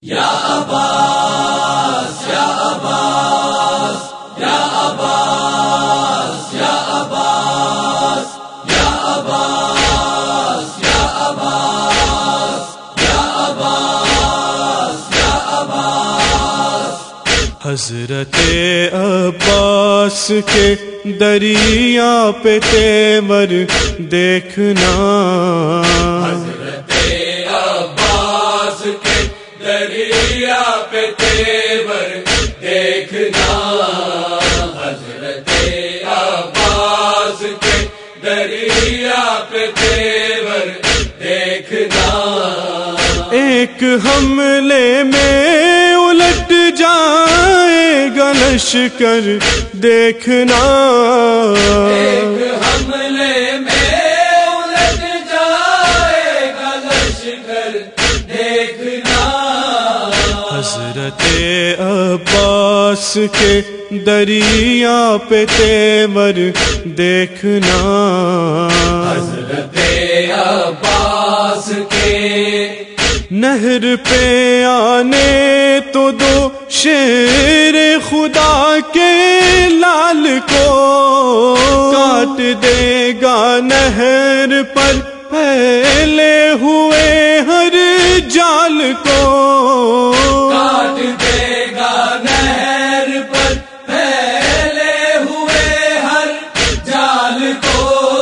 یا عباس یا عباس یا عباس یا عباس یا عباس یا عباس یا عباس یا عباس حضرت عباس کے دریا پہ تیور دیکھنا، حضرت عباس کے دریا پہ تیور دیکھنا، حضرت عباس کے دریا پہ تیور دیکھنا، ایک حملے میں الٹ جائے گا لشکر دیکھنا، ایک حملے میں الٹ جائے گا لشکر دیکھنا، حضرت عباس کے دریا پہ تیور دیکھنا، حضرت عباس کے نہر پہ آنے تو دو شیر خدا کے لال کو کاٹ دے گا نہر پر پھیلے ہوئے ہر جال کو، کاٹ دے گا نہر پر پھیلے ہوئے ہر جال کو،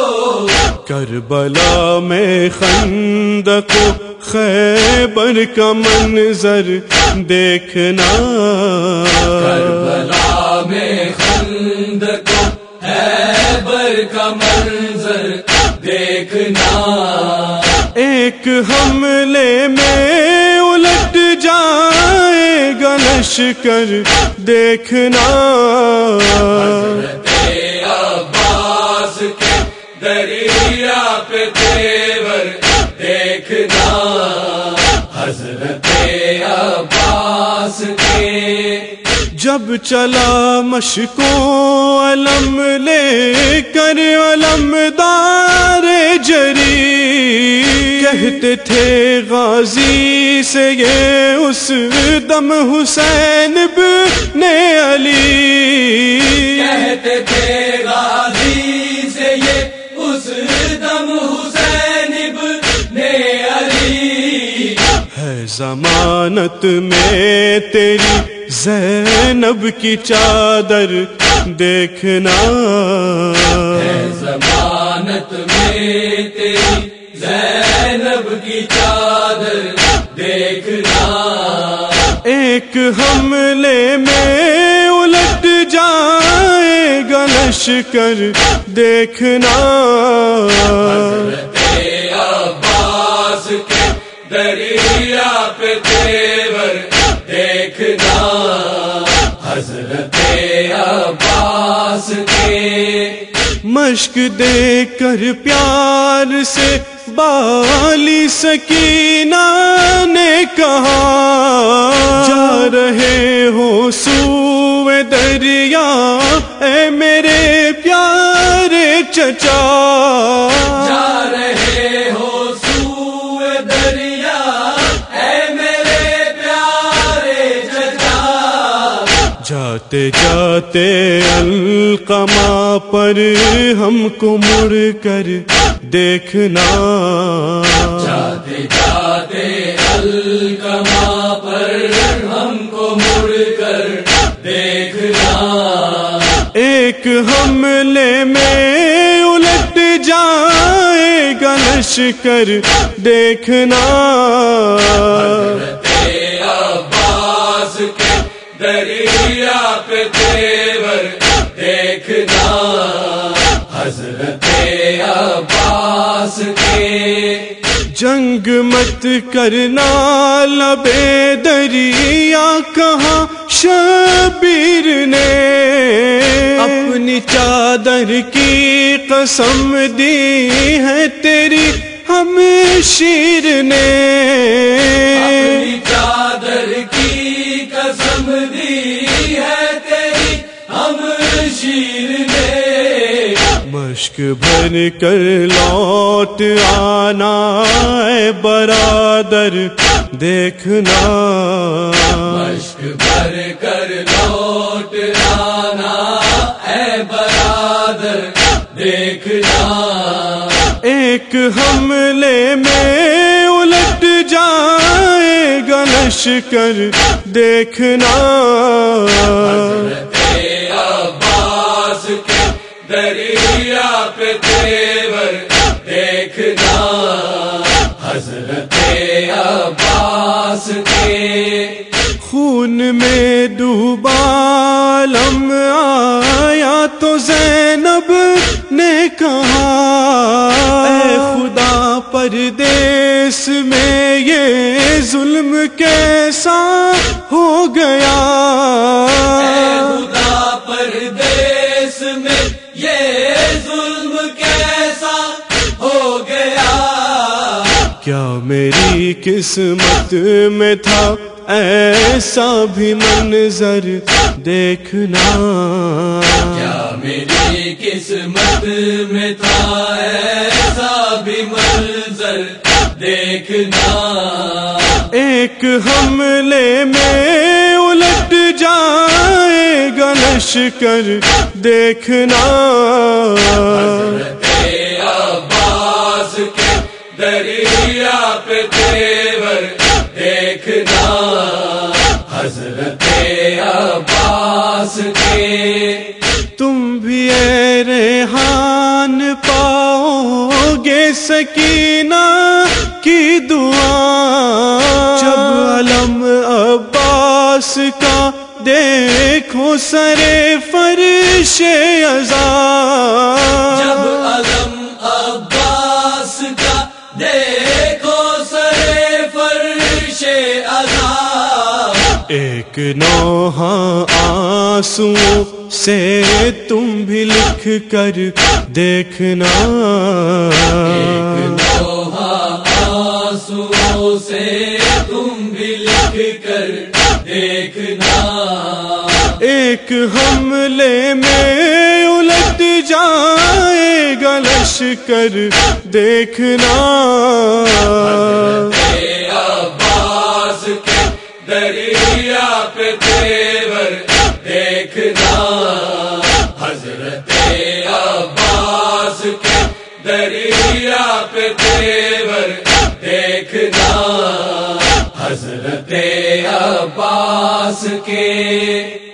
کربلا میں خندق و خیبر کا منظر دیکھنا، کربلا میں خندق و خیبر کا منظر دیکھنا، ایک حملے میں الٹ جائے گا لشکر دیکھنا، حضرت عباس کے دریا پہ تیور دیکھنا، حضرت عباس کے جب چلا مشکو علم لے کر علمدار جری، کہتے تھے غازی سے یہ اس دم حسین بن علی، کہتے تھے غازی سے یہ اس دم حسین بن علی، ہے ضمانت میں تیری زینب کی چادر دیکھنا، ہے ضمانت میں تیری زینب کی چادر دیکھنا، ایک حملے میں الٹ جائے گا لشکر دیکھنا، حضرت عباس کے دریا پہ تیور دیکھنا، حضرت عباس کے مشق دے کر پیار سے بالی سکینہ نے کہا، جا رہے ہو سوئے دریا اے میرے پیارے چچا، جا رہے ہو سوئے دریا اے میرے پیارے چچا، جاتے جاتے القما پر ہم کو مڑ کر دیکھنا، جاتے جاتے القما پر ہم کو مڑ کر دیکھنا، ایک حملے میں الٹ جائے گا لشکر دیکھنا، حضرت عباس کے دریا پہ تیور دیکھنا، حضرت عباس کے جنگ مت کرنا لبے دریا کہاں شبیر نے، اپنی چادر کی قسم دی ہے تیری ہمشیر نے، اپنی چادر کی قسم دی ہے تیری ہمشیر نے، مشک بھر کر لوٹ آنا اے برادر دیکھنا، مشک بھر کر لوٹ آنا اے برادر دیکھنا، ایک حملے میں الٹ جائے گا لشکر دیکھنا، حضرت عباس کے دریا پہ تیور دیکھنا، حضرت عباس کے خون میں ڈوبا عالم آیا تو زینب نے کہا اے خدا پردیس میں یہ ظلم کیسا ہو گیا، اے خدا پردیس میں یہ ظلم کیسا ہو گیا، کیا میری قسمت میں تھا ایسا بھی منظر دیکھنا، کیا میری قسمت میں تھا ایسا بھی منظر دیکھنا، ایک حملے میں الٹ جائے گا لشکر دیکھنا، حضرت عباس کے دریا پہ تیور دیکھنا، حضرت عباس کے تم بھی اے ریحان پاؤ گے سکینہ کی دعا، جب علم عباس کا دیکھو سرے فرش عزا، جب علم عباس کا دیکھو سرے فرش عزا، ایک نوحہ آنسوں سے تم بھی لکھ کر دیکھنا، ایک لوہا آنسوں سے تم بھی لکھ کر دیکھنا، ایک حملے میں الٹ جائے گا لشکر دیکھنا، حضرت عباس کے دریا پہ تیور دیکھنا، حضرت عباس کے دریا پہ تیور دیکھنا، حضرت عباس کے